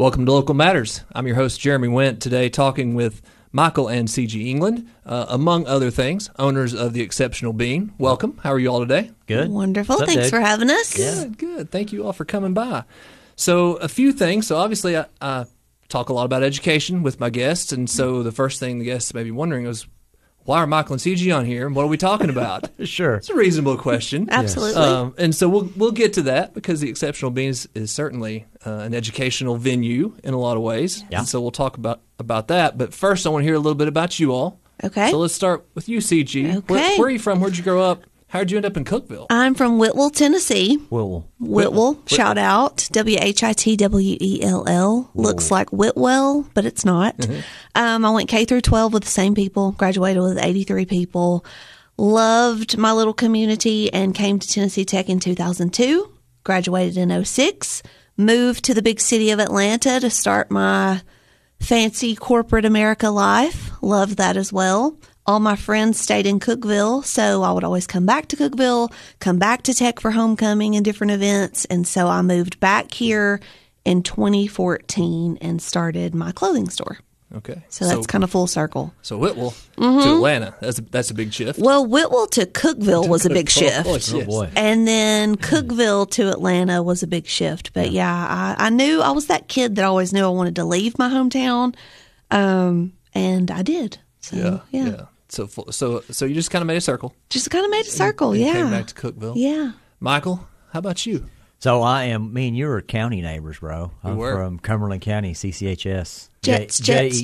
Welcome to Local Matters. I'm your host, Jeremy Wendt, today talking with Michael and C.G. England, among other things, owners of The Exceptional Bean. Welcome. How are you all today? Good. Wonderful. Thanks for having us. Good. Thank you all for coming by. So a few things. So obviously I talk a lot about education with my guests, and so the first thing the guests may be wondering is, why are Michael and C.G. on here, and what are we talking about? Sure. It's a reasonable question. Absolutely. And so we'll get to that, because The Exceptional Bean is certainly an educational venue in a lot of ways. Yeah. And so we'll talk about that. But first, I want to hear a little bit about you all. Okay. So let's start with you, C.G. Okay. Where are you from? Where'd you grow up? How'd you end up in Cookeville? I'm from Whitwell, Tennessee. Whitwell. Shout out. Whitwell. Looks like Whitwell, but it's not. Mm-hmm. I went K through 12 with the same people, graduated with 83 people. Loved my little community and came to Tennessee Tech in 2002. Graduated in 2006. Moved to the big city of Atlanta to start my fancy corporate America life. Loved that as well. All my friends stayed in Cookeville, so I would always come back to Cookeville, come back to Tech for homecoming and different events. And so I moved back here in 2014 and started my clothing store. Okay. So that's kind of full circle. So Whitwell to Atlanta, that's a big shift. Well, Whitwell to Cookeville was a big shift. Oh, boy. And then Cookeville to Atlanta was a big shift. But yeah, I knew I was that kid that always knew I wanted to leave my hometown. And I did. So, yeah. So you just kind of made a circle. Just kind of made a circle, and yeah. Came back to Cookeville. Yeah. Michael, how about you? So me and you are county neighbors, bro. I'm from Cumberland County, CCHS. Jets.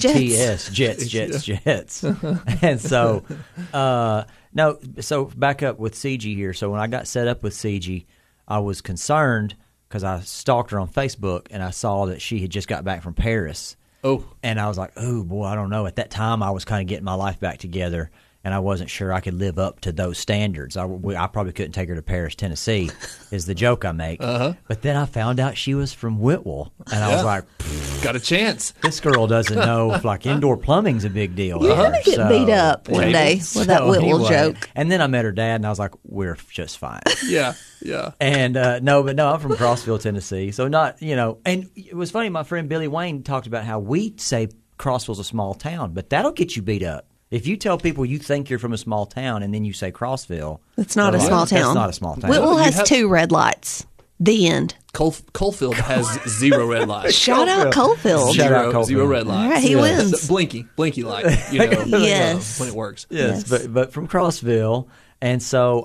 Jets. And so, so back up with CG here. So when I got set up with CG, I was concerned because I stalked her on Facebook and I saw that she had just got back from Paris. Oh. And I was like, oh, boy, I don't know. At that time, I was kind of getting my life back together, and I wasn't sure I could live up to those standards. I probably couldn't take her to Paris, Tennessee, is the joke I make. Uh-huh. But then I found out she was from Whitwell, and I was like, got a chance. This girl doesn't know if, like, indoor plumbing's a big deal. You're going to get beat up one day with that Whitwell joke. And then I met her dad, and I was like, we're just fine. Yeah. And no, I'm from Crossville, Tennessee. So not, and it was funny, my friend Billy Wayne talked about how we say Crossville's a small town, but that'll get you beat up. If you tell people you think you're from a small town and then you say Crossville. It's not a small town. That's not a small town. Whitwell has 2 red lights. The end. Coalfield has 0 red lights. Shout out Coalfield. Zero red lights. All right, he wins. Blinky light. Yes. When it works. Yes. But from Crossville. And so,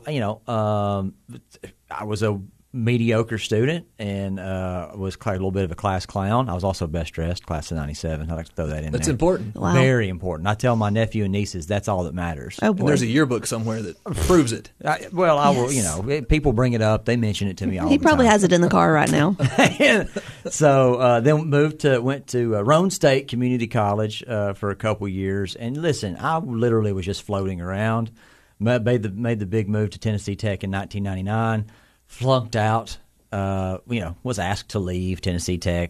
I was a mediocre student and was a little bit of a class clown. I was also best dressed, class of 97. I like to throw that in That's there. important. Wow. Very important. I tell my nephew and nieces that's all that matters. Oh, boy. And there's a yearbook somewhere that proves it. I will, people bring it up. They mention it to me all the time. He probably has it in the car right now. So then went to Roane State Community College for a couple years. And listen, I literally was just floating around. Made the big move to Tennessee Tech in 1999. Flunked out. Was asked to leave Tennessee Tech.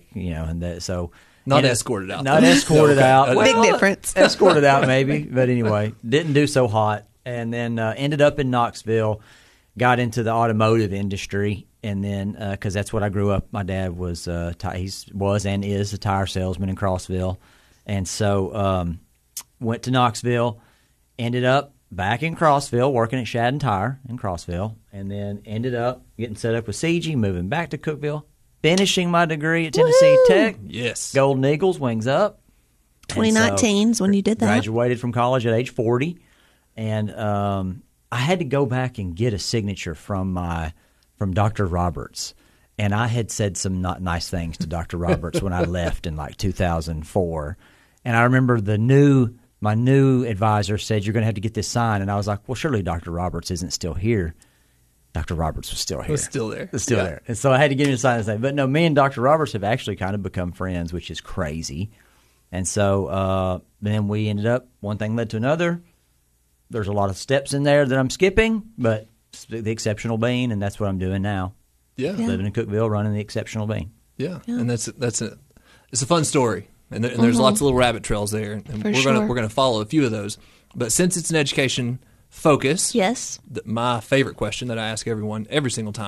Not escorted out. Not escorted out. Big difference. Escorted out maybe, but anyway, didn't do so hot. And then ended up in Knoxville. Got into the automotive industry, and then because that's what I grew up. My dad was he was and is a tire salesman in Crossville, and so went to Knoxville. Ended up back in Crossville, working at Shadden Tire in Crossville, and then ended up getting set up with CG, moving back to Cookeville, finishing my degree at Tennessee Tech. Yes. Golden Eagles, wings up. 2019 is when you did that. Graduated from college at age 40, and I had to go back and get a signature from Dr. Roberts, and I had said some not nice things to Dr. Roberts when I left in like 2004, and I remember my new advisor said, you're going to have to get this signed. And I was like, well, surely Dr. Roberts isn't still here. Dr. Roberts was still here. Was still there. Was still there. And so I had to get him to sign this thing. But no, me and Dr. Roberts have actually kind of become friends, which is crazy. And so then we ended up, one thing led to another. There's a lot of steps in there that I'm skipping, but the Exceptional Bean, and that's what I'm doing now. Yeah. Living in Cookeville, running the Exceptional Bean. Yeah. And it's a fun story. And there's lots of little rabbit trails there, and we're gonna follow a few of those. But since it's an education focus, yes, my favorite question that I ask everyone every single time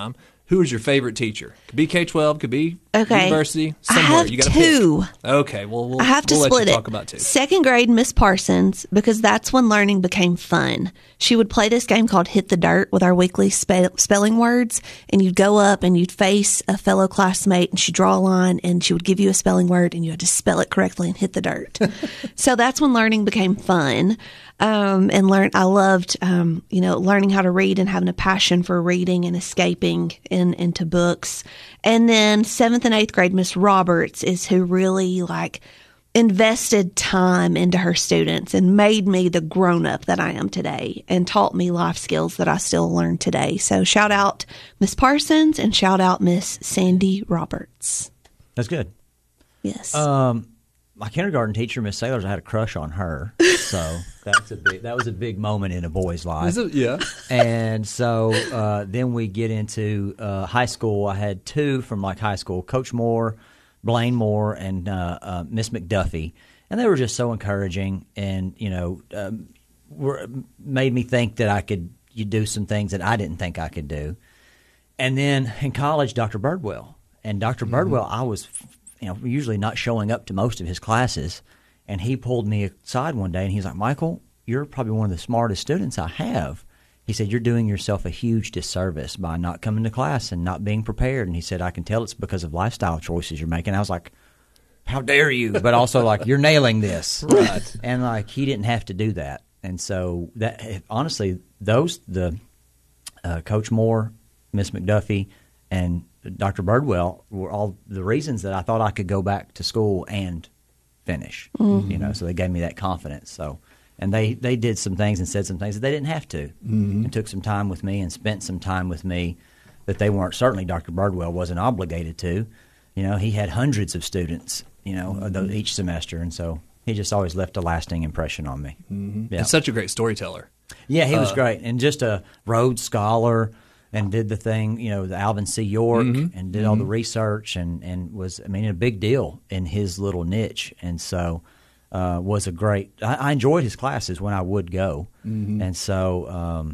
who is your favorite teacher? Could be K-12, could be Okay. university, I somewhere. have You gotta two. pick. Okay, well, we'll I have to we'll split let you it. talk about two. Second grade, Miss Parsons, because that's when learning became fun. She would play this game called Hit the Dirt with our weekly spelling words, and you'd go up and you'd face a fellow classmate, and she'd draw a line, and she would give you a spelling word, and you had to spell it correctly and hit the dirt. So that's when learning became fun. I loved, learning how to read and having a passion for reading and escaping into books. And then 7th and 8th grade, Miss Roberts is who really invested time into her students and made me the grown up that I am today and taught me life skills that I still learn today. So shout out Miss Parsons and shout out Miss Sandy Roberts. That's good. Yes. My kindergarten teacher, Miss Sailors, I had a crush on her. So that was a big moment in a boy's life. Is it? Yeah. And so then we get into high school. I had two from high school, Coach Moore, Blaine Moore, and Miss McDuffie. And they were just so encouraging and, made me think that I could do some things that I didn't think I could do. And then in college, Dr. Birdwell. And Dr. Birdwell, I was usually not showing up to most of his classes. And he pulled me aside one day and he's like, Michael, you're probably one of the smartest students I have. He said, you're doing yourself a huge disservice by not coming to class and not being prepared. And he said, I can tell it's because of lifestyle choices you're making. I was like, how dare you? But also you're nailing this. Right. And he didn't have to do that. And so that honestly, the Coach Moore, Miss McDuffie, and Dr. Birdwell were all the reasons that I thought I could go back to school and finish. Mm-hmm. So they gave me that confidence. So, and they did some things and said some things that they didn't have to, and took some time with me and spent some time with me that they weren't. Certainly, Dr. Birdwell wasn't obligated to. He had hundreds of students, each semester, and so he just always left a lasting impression on me. Mm-hmm. Yeah. And such a great storyteller. Yeah, he was great, and just a Rhodes Scholar, and did the thing, the Alvin C. York, and did all the research, and was, a big deal in his little niche, and so was a great. I enjoyed his classes when I would go, and so,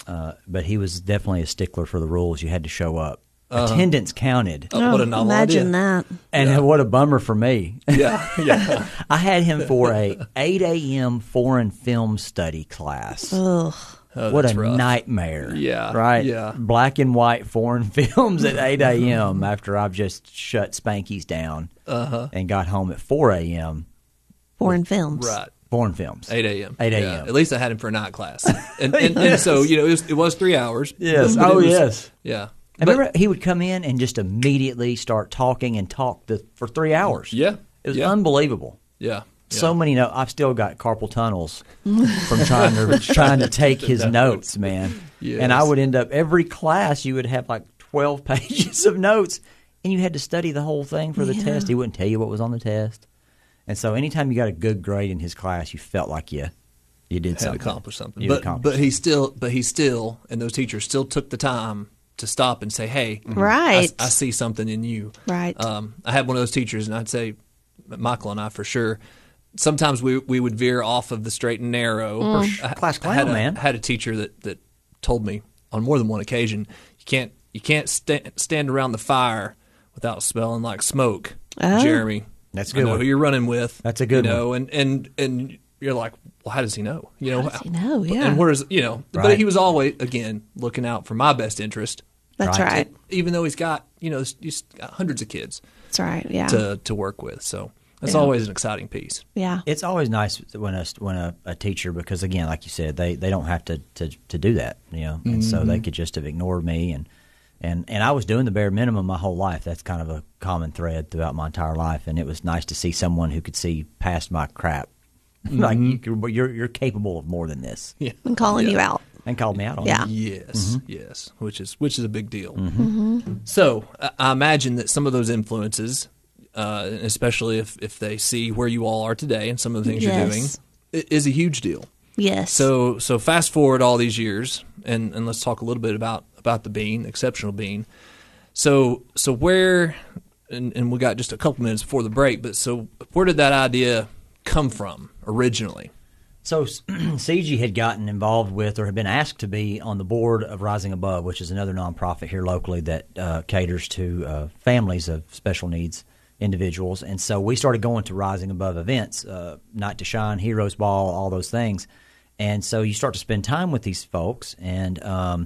but he was definitely a stickler for the rules. You had to show up. Attendance counted. Oh, what a novel imagine idea. that. And what a bummer for me. Yeah. I had him for a 8 a.m. foreign film study class. Ugh. Oh, What that's a rough. nightmare. Yeah, Right? yeah. Black and white foreign films at 8 a.m. after I've just shut Spanky's down and got home at 4 a.m. Foreign films. Right. Foreign films. 8 a.m. 8 Yeah. a.m. At least I had him for a night class. And so, it was 3 hours. Yes. But it was- yes. Yeah. I remember he would come in and just immediately start talking and talk for 3 hours. Yeah. It was Yeah. unbelievable. Yeah. So many notes. I've still got carpal tunnels from trying to take his notes, man. Yes. And I would end up every class. You would have 12 pages of notes, and you had to study the whole thing for the Yeah. test. He wouldn't tell you what was on the test, and so anytime you got a good grade in his class, you felt like you did Had something, accomplished something. You But accomplished he still, and those teachers still took the time to stop and say, hey, Right. I see something in you. Right. I had one of those teachers, and I'd say, Michael and I for sure, sometimes we would veer off of the straight and narrow. Class clown, had man. had a teacher that told me on more than one occasion, you can't stand around the fire without smelling like smoke. Oh. Jeremy, That's a I good know one. who you're running with. That's a good one. And you're like, well, how does he know? How does he know? Yeah. And where's but Right. he was always again looking out for my best interest. That's Right. right. Even though he's got he's got hundreds of kids That's right. Yeah. to work with, so that's Yeah. always an exciting piece. Yeah. It's always nice when a teacher, because again, like you said, they don't have to do that, and so they could just have ignored me, and I was doing the bare minimum my whole life. That's kind of a common thread throughout my entire life, and it was nice to see someone who could see past my crap, like you're capable of more than this, Yeah, I'm calling you out. and called me out on Yeah. it. Yes, yes, which is a big deal. So I imagine that some of those influences, especially if they see where you all are today and some of the things you're doing, Yes. is a huge deal. Yes. So fast forward all these years, and let's talk a little bit about the Bean, Exceptional Bean. So where, and we got just a couple minutes before the break, but so where did that idea come from originally? So CG had gotten involved with or had been asked to be on the board of Rising Above, which is another nonprofit here locally that caters to families of special needs individuals. And so we started going to Rising Above events, Night to Shine, Heroes Ball, all those things. And so you start to spend time with these folks. And I'm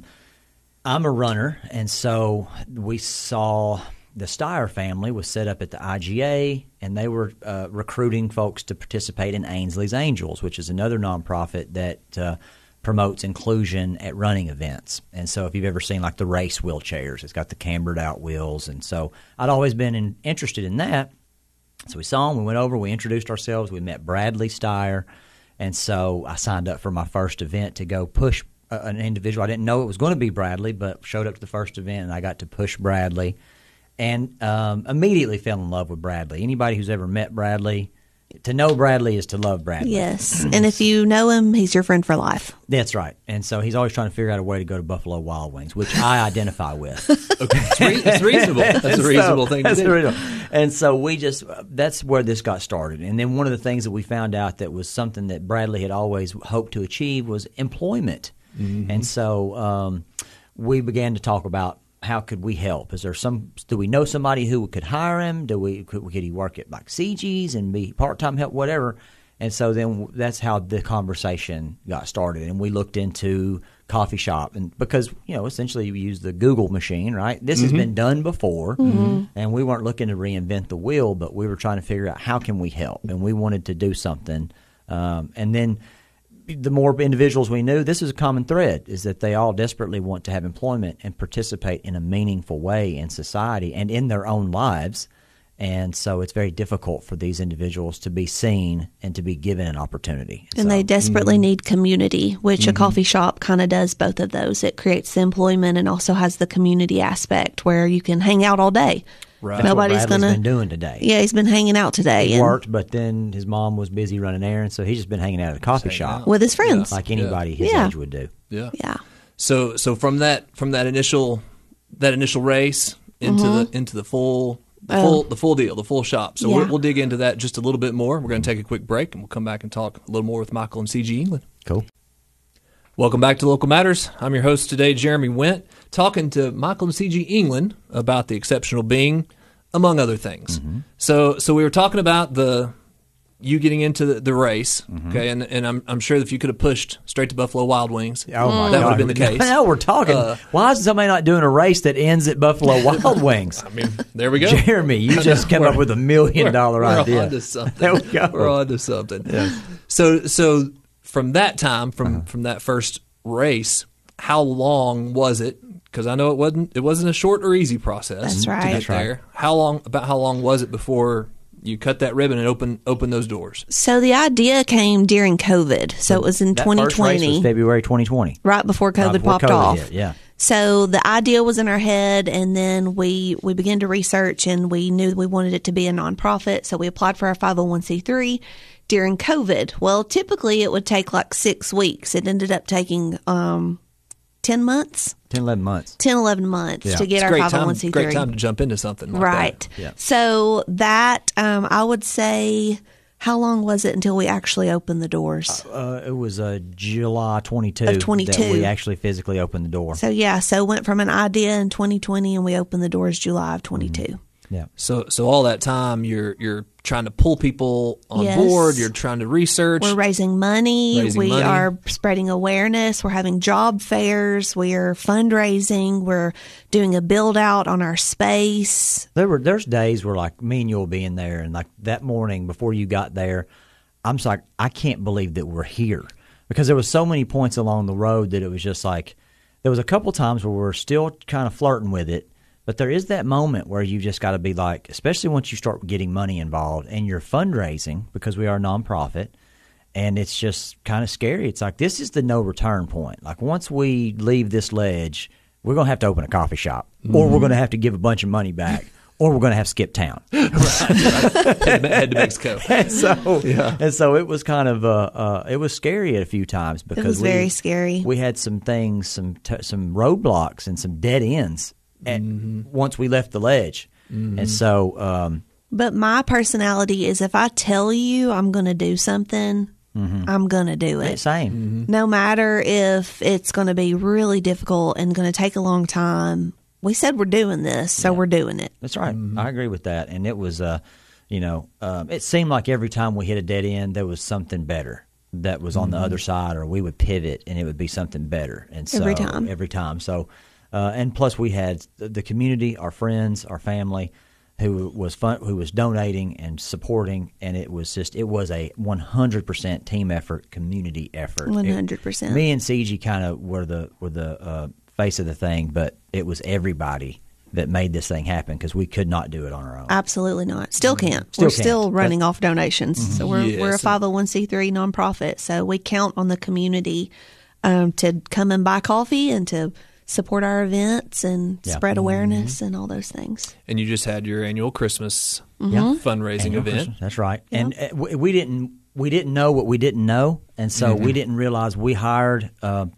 a runner, and so we saw the Steyer family was set up at the IGA, and they were recruiting folks to participate in Ainsley's Angels, which is another nonprofit that promotes inclusion at running events. And so if you've ever seen like the race wheelchairs, it's got the cambered out wheels. And so I'd always been interested in that. So we saw them, we went over, we introduced ourselves, we met Bradley Steyer. And so I signed up for my first event to go push an individual. I didn't know it was going to be Bradley, but showed up to the first event, and I got to push Bradley. And immediately fell in love with Bradley. Anybody who's ever met Bradley, to know Bradley is to love Bradley. Yes, and if you know him, he's your friend for life. That's right. And so he's always trying to figure out a way to go to Buffalo Wild Wings, which I identify with. Okay, it's reasonable. That's a reasonable thing to do. And so that's where this got started. And then one of the things that we found out that was something that Bradley had always hoped to achieve was employment. Mm-hmm. And so we began to talk about, how could we help? Do we know somebody who could hire him? Could he work at like CG's and be part-time help, whatever? And so then that's how the conversation got started. And we looked into coffee shop, and because, essentially we use the Google machine, right? This has been done before, and we weren't looking to reinvent the wheel, but we were trying to figure out how can we help, and we wanted to do something. And then the more individuals we knew, this is a common thread, is that they all desperately want to have employment and participate in a meaningful way in society and in their own lives. And so it's very difficult for these individuals to be seen and to be given an opportunity. And they desperately need community, which a coffee shop kind of does both of those. It creates the employment and also has the community aspect where you can hang out all day. Right. Nobody's going to been doing today. Yeah, he's been hanging out today. He worked, but then his mom was busy running errands, so he's just been hanging out at a coffee shop with his friends, like anybody his age would do. Yeah. So from that initial race into the full deal, the full shop. So we'll dig into that just a little bit more. We're going to take a quick break, and we'll come back and talk a little more with Michael and CG England. Cool. Welcome back to Local Matters. I'm your host today, Jeremy Went, talking to Michael and CG England about the exceptional being, among other things. Mm-hmm. So we were talking about you getting into the race, okay, and I'm sure that if you could have pushed straight to Buffalo Wild Wings, that would have been the case. Now we're talking. Why is somebody not doing a race that ends at Buffalo Wild Wings? I mean, there we go. Jeremy, you just came up with $1 million idea. We're on to something. There we go. We're on to something. Yes. So from that time, from that first race, how long was it? Because I know it wasn't a short or easy process. That's right. To get there. How long was it before you cut that ribbon and open those doors? So the idea came during COVID. So it was in 2020. First race was February 2020. Right before COVID popped off. Hit, yeah. So the idea was in our head, and then we began to research, and we knew we wanted it to be a nonprofit. So we applied for our 501c3 during COVID. Well, typically it would take like 6 weeks. It ended up taking 10 months. 11 months to get our 501c3. Great time to jump into something like right. that. Yeah. So that, I would say, how long was it until we actually opened the doors? It was July 22 of 22 that we actually physically opened the door. So went from an idea in 2020, and we opened the doors July of 22. Mm-hmm. Yeah. So all that time you're trying to pull people on board. You're trying to research. We're raising money. We are spreading awareness. We're having job fairs. We are fundraising. We're doing a build out on our space. There's days where like me and you'll be in there, and like that morning before you got there, I'm just like, I can't believe that we're here, because there was so many points along the road that it was just like, there was a couple times where we're still kind of flirting with it. But there is that moment where you just got to be like, especially once you start getting money involved and you're fundraising, because we are a nonprofit, and it's just kind of scary. It's like, this is the no return point. Like, once we leave this ledge, we're going to have to open a coffee shop, or we're going to have to give a bunch of money back, or we're going to have to skip town. Head to Mexico. And so it was kind of it was scary a few times, because it was very scary. We had some things, some roadblocks and some dead ends. Once we left the ledge. And so but my personality is, if I tell you I'm going to do something, I'm going to do it. Same. No matter if it's going to be really difficult and going to take a long time. We said we're doing this, so we're doing it. That's right. I agree with that. And it was, it seemed like every time we hit a dead end, there was something better that was on the other side, or we would pivot and it would be something better. And so every time. So, and plus we had the community, our friends, our family, who was donating and supporting, and it was a 100% team effort, community effort. 100%. Me and CG kind of were the face of the thing, but it was everybody that made this thing happen because we could not do it on our own. Absolutely not. Still can't. Still We're can't. still running off donations. So we're Yes. a 501c3 nonprofit. So we count on the community to come and buy coffee and to support our events and spread awareness and all those things. And you just had your annual Christmas Yeah. fundraising Annual event. Christmas. That's right. And we didn't know what we didn't know, and so we didn't realize we hired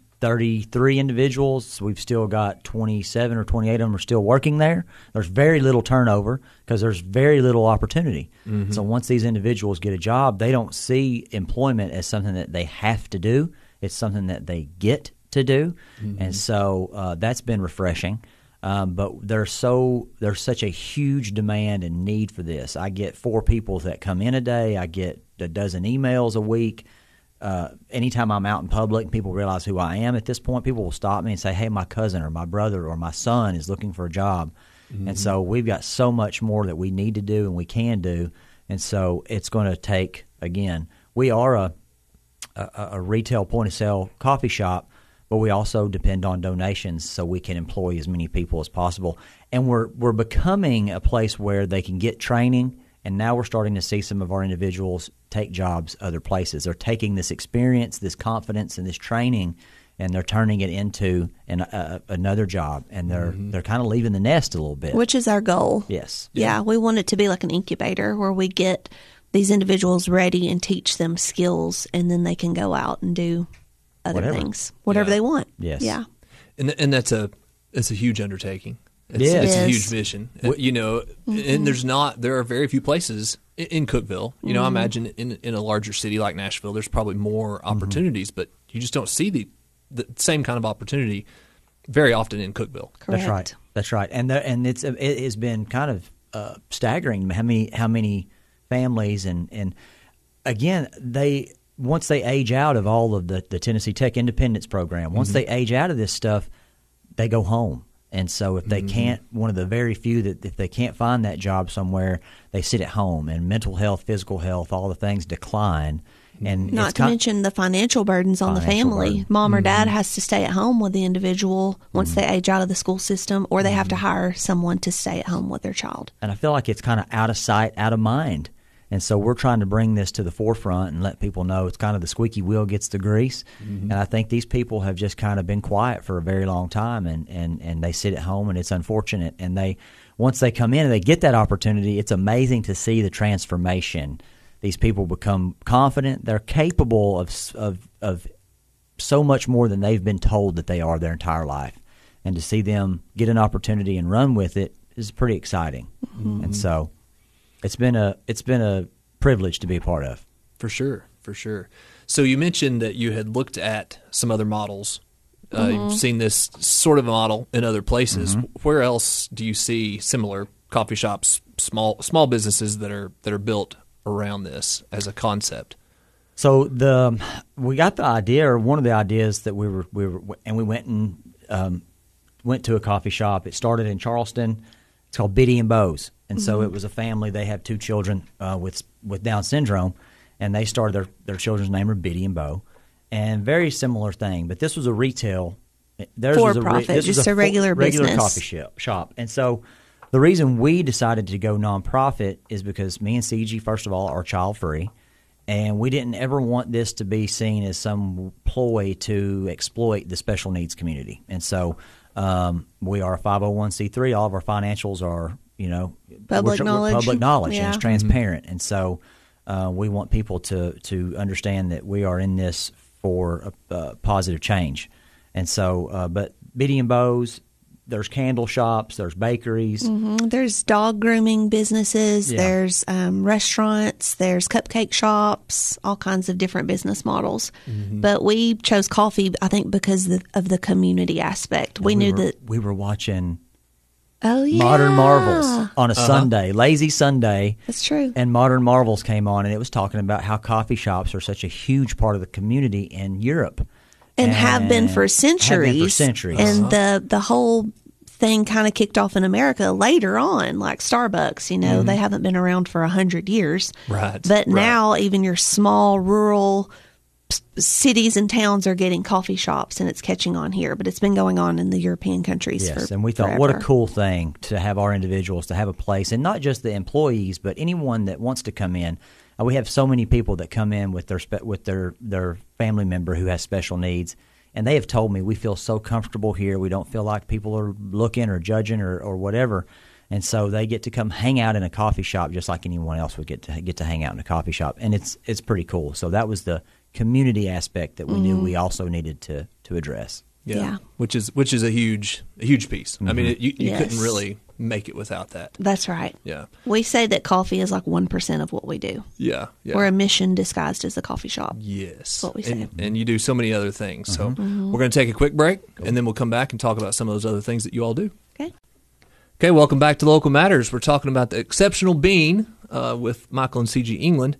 33 individuals. We've still got 27 or 28 of them are still working there. There's very little turnover because there's very little opportunity. So once these individuals get a job, they don't see employment as something that they have to do. It's something that they get to do, and so that's been refreshing. But there's such a huge demand and need for this. I get 4 people that come in a day. I get a dozen emails a week. Anytime I'm out in public and people realize who I am at this point, people will stop me and say, hey, my cousin or my brother or my son is looking for a job. And so we've got so much more that we need to do and we can do. And so it's going to take, again, we are a retail point-of-sale coffee shop, but we also depend on donations so we can employ as many people as possible. And we're becoming a place where they can get training, and now we're starting to see some of our individuals take jobs other places. They're taking this experience, this confidence, and this training, and they're turning it into another job, and they're kind of leaving the nest a little bit. Which is our goal. Yes. Yeah, we want it to be like an incubator where we get these individuals ready and teach them skills, and then they can go out and do other things, whatever they want. Yes. Yeah. And that's a huge undertaking. It's, Yeah. it's a Yes. huge mission. And there are very few places in Cookeville. I imagine in a larger city like Nashville, there's probably more opportunities, but you just don't see the same kind of opportunity very often in Cookeville. Correct. That's right. And it has been kind of staggering how many families and again once they age out of all of the Tennessee Tech Independence Program, once they age out of this stuff, they go home. And so if they can't, one of the very few that if they can't find that job somewhere, they sit at home, and mental health, physical health, all the things decline. And Not to mention the financial burdens on the Financial family. burden. Mom or dad has to stay at home with the individual once they age out of the school system, or they have to hire someone to stay at home with their child. And I feel like it's kind of out of sight, out of mind. And so we're trying to bring this to the forefront and let people know it's kind of the squeaky wheel gets the grease. And I think these people have just kind of been quiet for a very long time, and they sit at home, and it's unfortunate. And once they come in and they get that opportunity, it's amazing to see the transformation. These people become confident. They're capable of so much more than they've been told that they are their entire life. And to see them get an opportunity and run with it is pretty exciting. And so it's been a privilege to be a part of. For sure. So you mentioned that you had looked at some other models. You've seen this sort of model in other places. Where else do you see similar coffee shops, small businesses that are built around this as a concept? So we got the idea, or one of the ideas that we went to a coffee shop. It started in Charleston. It's called Biddy and Bo's, and so it was a family. They have 2 children with Down syndrome, and they started their children's name are Biddy and Bo, and very similar thing. But this was a retail, For-profit, just a regular business. coffee shop, and so the reason we decided to go nonprofit is because me and CG, first of all, are child free. And we didn't ever want this to be seen as some ploy to exploit the special needs community. And so we are a 501c3. All of our financials are, Public knowledge. and it's transparent. And so we want people to understand that we are in this for a positive change. And so, but Biddy and Bo's, there's candle shops, there's bakeries. There's dog grooming businesses. Yeah. There's restaurants. There's cupcake shops. All kinds of different business models. But we chose coffee, I think, because of the community aspect. We knew that. We were watching Oh yeah, Modern Marvels on a Sunday, lazy Sunday. That's true. And Modern Marvels came on, and it was talking about how coffee shops are such a huge part of the community in Europe. And have been for centuries. Have been for centuries. And the whole thing kind of kicked off in America later on, like Starbucks. You know, they haven't been around for 100 years. Right. But now even your small rural cities and towns are getting coffee shops, and it's catching on here. But it's been going on in the European countries. Yes, for and we thought, forever. what a cool thing to have our individuals to have a place, and not just the employees, but anyone that wants to come in. We have so many people that come in with their family member who has special needs, and they have told me we feel so comfortable here. We don't feel like people are looking or judging or whatever, and so they get to come hang out in a coffee shop just like anyone else would get to hang out in a coffee shop, and it's pretty cool. So that was the community aspect that we knew we also needed to address. Yeah. Which is a huge piece. I mean, you Yes. couldn't really make it without that. That's right. Yeah. We say that coffee is like 1% of what we do. Yeah. Yeah. We're a mission disguised as a coffee shop. Yes. That's what we say. And you do so many other things. So we're going to take a quick break, and then we'll come back and talk about some of those other things that you all do. Okay. Okay, welcome back to Local Matters. We're talking about the exceptional bean with Michael and CG England.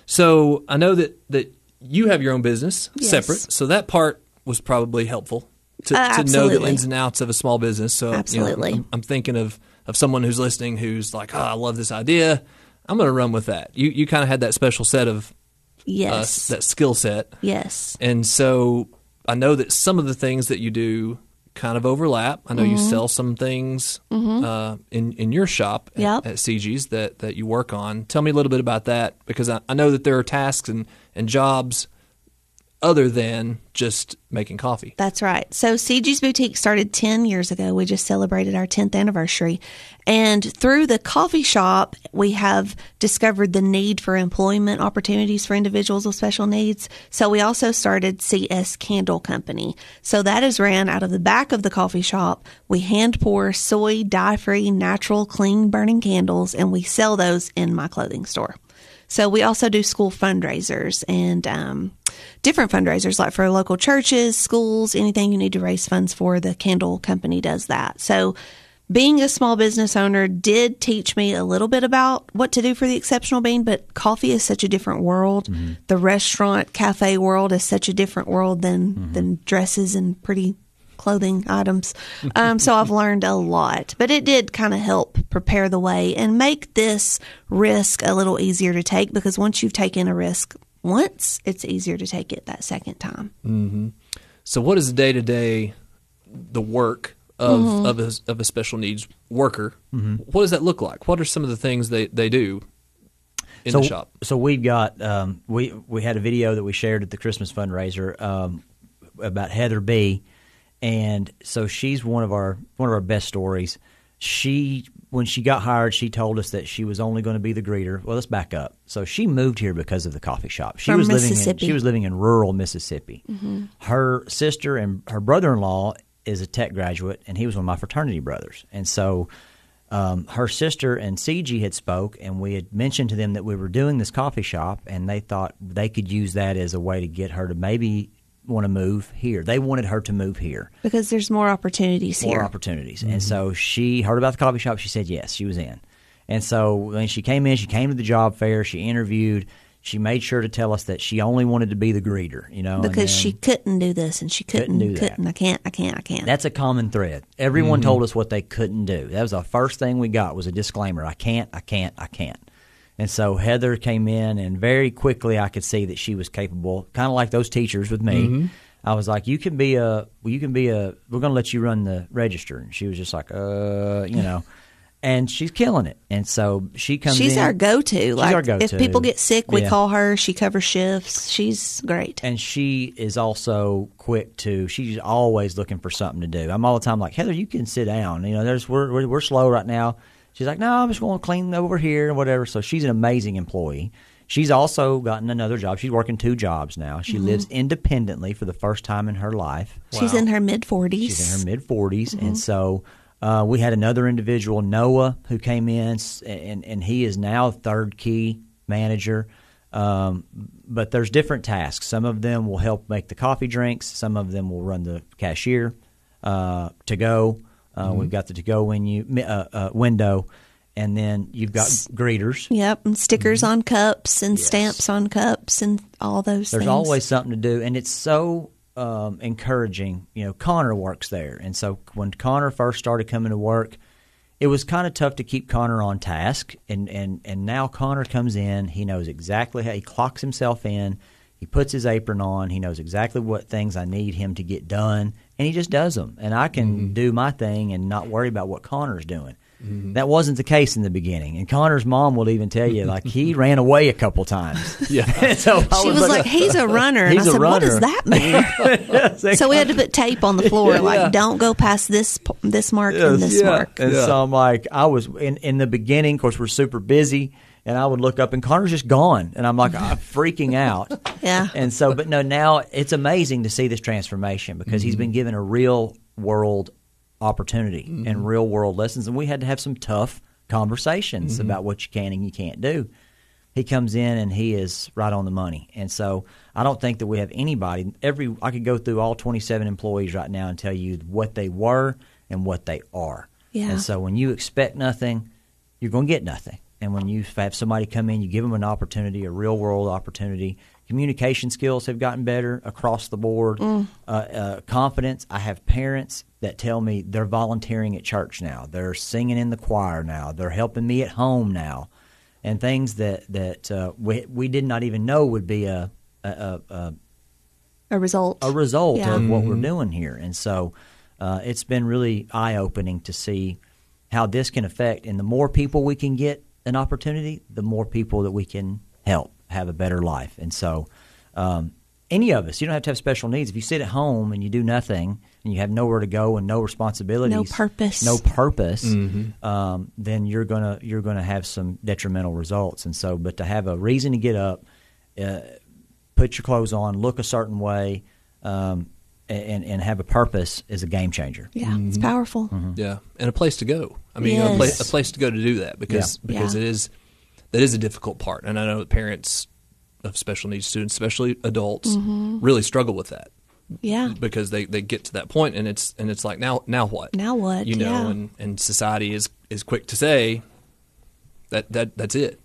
So I know that you have your own business Yes. separate, so that part was probably helpful to know the Absolutely. ins and outs of a small business. So Absolutely. I'm thinking of someone who's listening who's like, I love this idea. I'm going to run with that. You kind of had that special set of Yes. that skill set. Yes. And so I know that some of the things that you do kind of overlap. I know you sell some things in your shop Yep. at CG's that you work on. Tell me a little bit about that, because I know that there are tasks and jobs other than just making coffee. That's right. So CG's Boutique started 10 years ago. We just celebrated our 10th anniversary. And through the coffee shop, we have discovered the need for employment opportunities for individuals with special needs. So we also started CS Candle Company. So that is ran out of the back of the coffee shop. We hand pour soy, dye-free, natural, clean burning candles, and we sell those in my clothing store. So we also do school fundraisers and different fundraisers, like for local churches, schools, anything you need to raise funds for. The candle company does that. So being a small business owner did teach me a little bit about what to do for the exceptional bean, but coffee is such a different world. The restaurant, cafe world is such a different world than dresses and pretty clothing items. So I've learned a lot, but it did kind of help prepare the way and make this risk a little easier to take, because once you've taken a risk once, it's easier to take it that second time. So what is the day-to-day, the work of a special needs worker? What does that look like? What are some of the things they do in the shop? So we've got we had a video that we shared at the Christmas fundraiser about Heather B. And so she's one of our best stories. When she got hired, she told us that she was only going to be the greeter. Well, let's back up. So she moved here because of the coffee shop. She was living in rural Mississippi. Her sister and her brother-in-law is a tech graduate, and he was one of my fraternity brothers. And so her sister and CG had spoke, and we had mentioned to them that we were doing this coffee shop, and they thought they could use that as a way to get her to maybe want to move here. They wanted her to move here Because there's more opportunities here. more opportunities. And so she heard about the coffee shop. She said yes, she was in. And so when she came to the job fair, she interviewed. She made sure to tell us that she only wanted to be the greeter, Because she couldn't do this and she couldn't do that. I can't. That's a common thread. Everyone told us what they couldn't do. That was the first thing we got, was a disclaimer. I can't. And so Heather came in, and very quickly I could see that she was capable, kind of like those teachers with me. I was like, we're going to let you run the register. And she was just like, and she's killing it. And so she comes in. She's our go-to. She's our go-to. If people get sick, we Yeah. call her. She covers shifts. She's great. And she is also quick she's always looking for something to do. I'm all the time like, Heather, you can sit down. We're slow right now. She's like, no, I'm just going to clean over here and whatever. So she's an amazing employee. She's also gotten another job. She's working 2 jobs now. She lives independently for the first time in her life. She's in her mid-40s. She's in her mid-40s. And so We had another individual, Noah, who came in, and he is now third key manager. But there's different tasks. Some of them will help make the coffee drinks. Some of them will run the cashier, to go. We've got the to go window, and then you've got greeters. Yep, and stickers on cups and stamps on cups and all those things. There's always something to do, and it's so encouraging. Connor works there, and so when Connor first started coming to work, it was kind of tough to keep Connor on task, and now Connor comes in. He knows exactly how he clocks himself in. He puts his apron on. He knows exactly what things I need him to get done, and he just does them. And I can do my thing and not worry about what Connor's doing. That wasn't the case in the beginning. And Connor's mom will even tell you, like, he ran away a couple times. Yeah. So she was like, he's a runner. And I said, what does that mean? So we had to put tape on the floor, don't go past this mark and this mark. And so I'm like, I was in the beginning, of course, we're super busy. And I would look up, and Connor's just gone. And I'm like, I'm freaking out. Yeah. And so, but no, now it's amazing to see this transformation because he's been given a real world opportunity and real world lessons. And we had to have some tough conversations about what you can and you can't do. He comes in and he is right on the money. And so I don't think that we have anybody. I could go through all 27 employees right now and tell you what they were and what they are. Yeah. And so when you expect nothing, you're going to get nothing. And when you have somebody come in, you give them an opportunity, a real-world opportunity. Communication skills have gotten better across the board. Confidence. I have parents that tell me they're volunteering at church now. They're singing in the choir now. They're helping me at home now. And things that we did not even know would be a result. A result of what we're doing here. And so it's been really eye-opening to see how this can affect. And the more people we can get an opportunity, the more people that we can help have a better life. And so any of us, you don't have to have special needs. If you sit at home and you do nothing and you have nowhere to go and no responsibilities, no purpose, then you're gonna have some detrimental results. And so, but to have a reason to get up, put your clothes on, look a certain way, and have a purpose is a game changer. Yeah, it's powerful. Yeah, and a place to go. I mean, a place to go to do that because that is a difficult part. And I know that parents of special needs students, especially adults, really struggle with that. Yeah, because they get to that point and it's like now what? Now what? And society is quick to say that's it.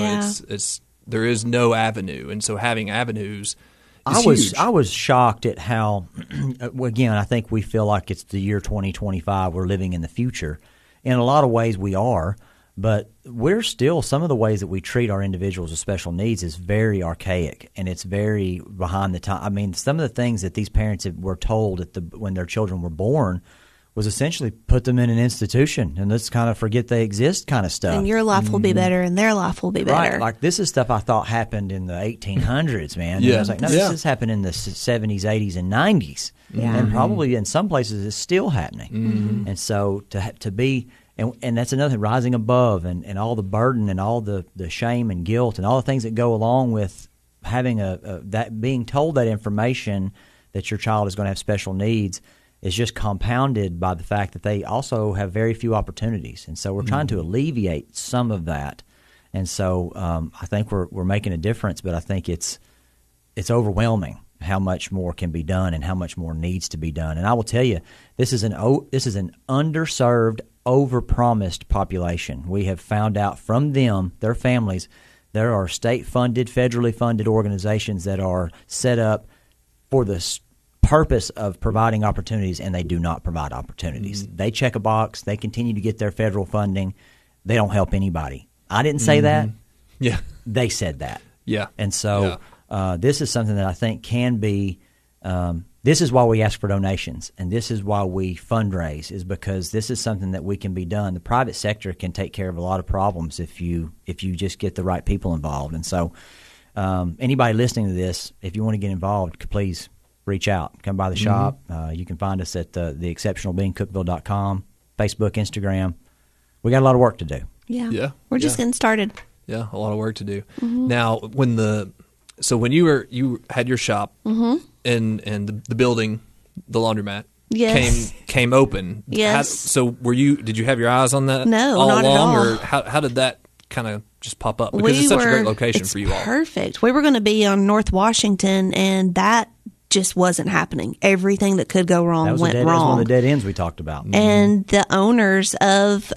It's there is no avenue, and so having avenues. I was shocked at how, again, I think we feel like it's the year 2025. We're living in the future. In a lot of ways we are, but we're still, some of the ways that we treat our individuals with special needs is very archaic, and it's very behind the time. I mean, some of the things that these parents were told when their children were born was essentially put them in an institution and let's kind of forget they exist kind of stuff. And your life will be better and their life will be better. Right. Like this is stuff I thought happened in the 1800s, man. Yeah. And I was like, no, this has happened in the 70s, 80s, and 90s. Yeah. And probably in some places it's still happening. And so to be – and that's another thing, rising above and all the burden and all the shame and guilt and all the things that go along with having that being told that information that your child is going to have special needs – is just compounded by the fact that they also have very few opportunities. And so we're trying to alleviate some of that. And so I think we're making a difference, but I think it's overwhelming how much more can be done and how much more needs to be done. And I will tell you, this is an underserved, overpromised population. We have found out from them, their families, there are state-funded, federally funded organizations that are set up for the purpose of providing opportunities, and they do not provide opportunities. They check a box. They continue to get their federal funding. They don't help anybody. I didn't say that. Yeah. They said that. Yeah. And so this is something that I think can be this is why we ask for donations, and this is why we fundraise, is because this is something that we can be done. The private sector can take care of a lot of problems if you just get the right people involved. And so anybody listening to this, if you want to get involved, please reach out. Come by the shop. You can find us at theexceptionalbeingcookville.com, Facebook, Instagram. We got a lot of work to do. Yeah. We're just getting started. Yeah, a lot of work to do. Now, when you had your shop and the building, the laundromat, Yes. came open. Yes. So did you have your eyes on that No, all not at along, all. or how did that kind of just pop up? Because it's such a great location for you all. Perfect. We were going to be on North Washington, and that just wasn't happening. Everything that could go wrong went That was wrong. one of the dead ends we talked about. And the owners of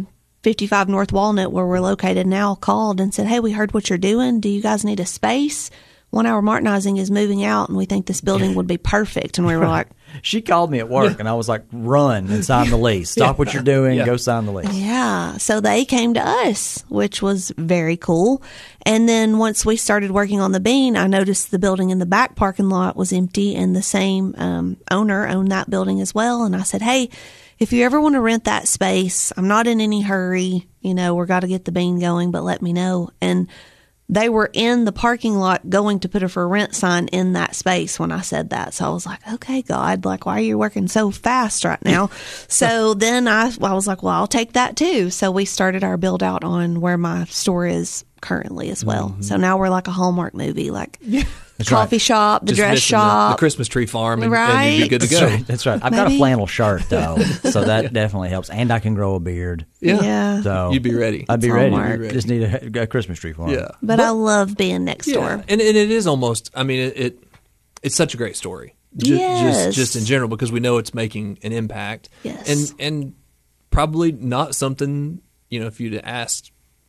55 North Walnut, where we're located now, called and said, "Hey, we heard what you're doing. Do you guys need a space? 1 Hour Martinizing is moving out, and we think this building would be perfect." And we were like, She called me at work, and I was like, run and sign the lease. Stop what you're doing. Yeah. Go sign the lease. yeah. So they came to us, which was very cool. And then once we started working on the Bean, I noticed the building in the back parking lot was empty, and the same owner owned that building as well. And I said, "Hey, if you ever want to rent that space, I'm not in any hurry. We're got to get the Bean going, but let me know." And they were in the parking lot going to put a for rent sign in that space when I said that. So I was like, okay, God, like, why are you working so fast right now? So then I was like, well, I'll take that too. So we started our build out on where my store is currently as well. Mm-hmm. So now we're like a Hallmark movie, like coffee shop, the Just dress missing shop. the Christmas tree farm, and you'd be Right. good to That's go. right. That's right. I've got a Maybe. flannel shirt, though, so that definitely helps. And I can grow a beard. Yeah. So You'd be ready. I'd be It's ready. Hallmark. Just need a Christmas tree for 'em. Yeah. But I love being next Yeah, door. and it is almost. I mean, it's such a great story. Yes. Just in general, because we know it's making an impact. Yes. and probably not something if you'd asked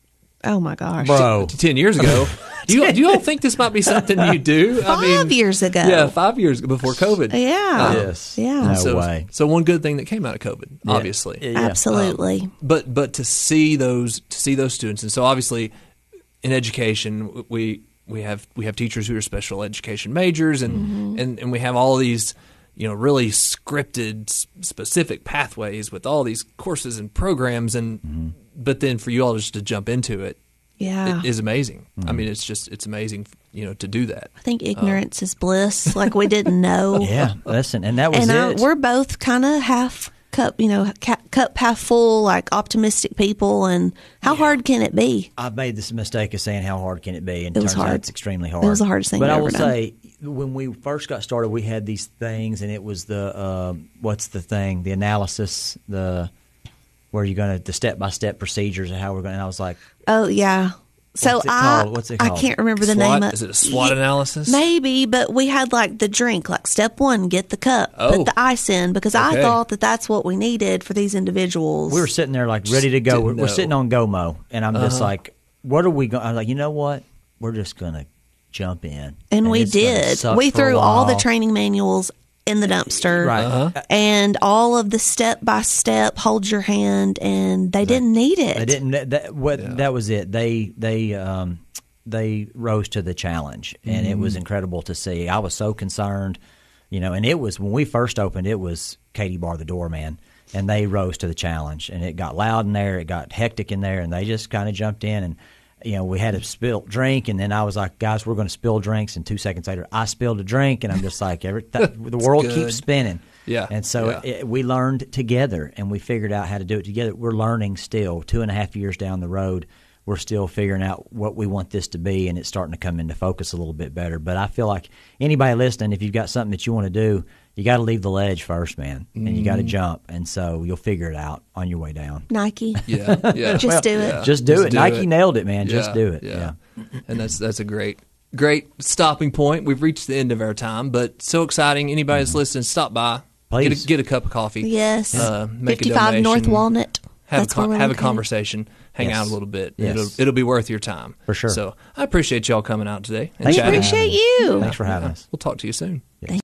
Oh my gosh. Bro. 10 years ago. Do you all think this might be something you do? 5 years ago. Yeah, 5 years ago before COVID. Yeah. Yes. Yeah. No way. So one good thing that came out of COVID, obviously. Yeah. Absolutely. But to see those students, and so obviously in education we have teachers who are special education majors, and and we have all these really scripted specific pathways with all these courses and programs, and but then for you all just to jump into it Yeah. is amazing. I mean, it's amazing to do that. I think ignorance is bliss. Like we didn't know. Yeah. Listen, and that was And it. we're both kind of half cup, cup half full, like optimistic people. And how hard can it be? I've made this mistake of saying how hard can it be, and It was turns out hard. it's extremely hard. It was the hardest thing But we've I will ever done. say, when we first got started, we had these things, and it was the what's the thing? The analysis, where you're going to the step by step procedures of how we're going. And I was like, Oh yeah. So What's it called? What's it I called? can't remember the SWOT? name. Is it a SWOT analysis? Maybe, but we had like the drink, like step 1, get the cup, Oh. put the ice in, because I Okay. thought that that's what we needed for these individuals. we were sitting there like ready to go. didn't We're know. sitting on GoMo, and I'm just like, what are we going? I'm like, you know what? We're just going to jump in, and we it's gonna did. suck We for a threw all the while. training manuals in the dumpster. Right. And all of the step by step, hold your hand, and they didn't need it. They didn't. That was it. They rose to the challenge, and it was incredible to see. I was so concerned, and it was when we first opened. It was Katie bar the door, man, and they rose to the challenge. And it got loud in there, it got hectic in there, and they just kind of jumped in. And we had a spilled drink, and then I was like, guys, we're going to spill drinks. And 2 seconds later, I spilled a drink, and I'm just like, the world good. keeps spinning. Yeah, And so yeah. we learned together, and we figured out how to do it together. We're learning still. 2.5 years down the road, we're still figuring out what we want this to be, and it's starting to come into focus a little bit better. But I feel like anybody listening, if you've got something that you want to do, you got to leave the ledge first, man, and you got to jump. And so you'll figure it out on your way down. Nike. Yeah, yeah. Just do it. Yeah. Just do it. Nike it. nailed it, man. Just Yeah, do it. Yeah. And that's a great stopping point. We've reached the end of our time, but so exciting. Anybody that's listening, stop by. Please. Get a cup of coffee. Yes. Make a 55 North donation. Walnut. Have That's where we're have a located. conversation. Hang Yes. out a little bit. Yes. It'll be worth your time. For sure. So I appreciate y'all coming out today and Thank you. chatting. Appreciate you. Thanks for having us. We'll talk to you soon.